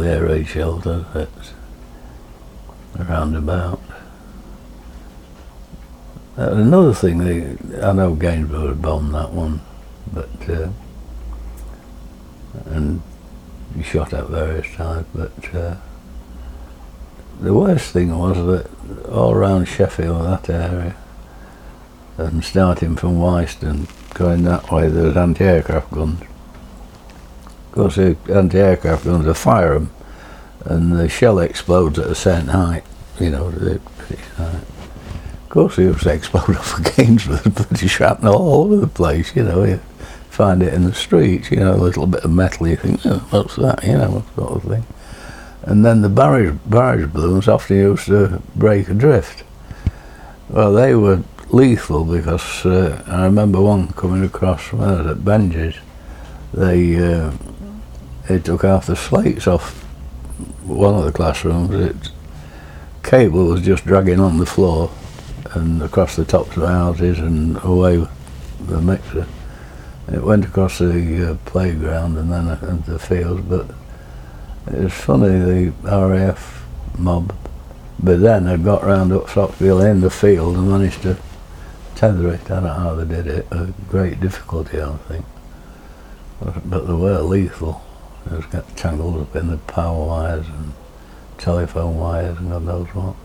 the air raid shelter that's around about. Another thing, I know Gainsborough had bombed that one, but and he shot at various times, but the worst thing was that all around Sheffield, that area, and starting from Weiston, going that way, there was anti-aircraft guns. Of course, the anti-aircraft guns, they fire them, and the shell explodes at a certain height, you know, Of course, it used to explode off of Gainsborough, bloody shrapnel all over the place, you know. You find it in the streets, you know, a little bit of metal, you think, oh, what's that, you know, that sort of thing. And then the barrage balloons often used to break adrift. Well, they were lethal because I remember one coming across from us at Benji's. They took half the slates off one of the classrooms. Its cable was just dragging on the floor and across the tops of the houses and away with the mixer. It went across the playground and then into the fields, but it was funny, the RAF mob, but then they got round up Socksville in the field and managed to tether it. I don't know how they did it, a great difficulty, I think. But they were lethal. They just got tangled up in the power wires and telephone wires and God knows what.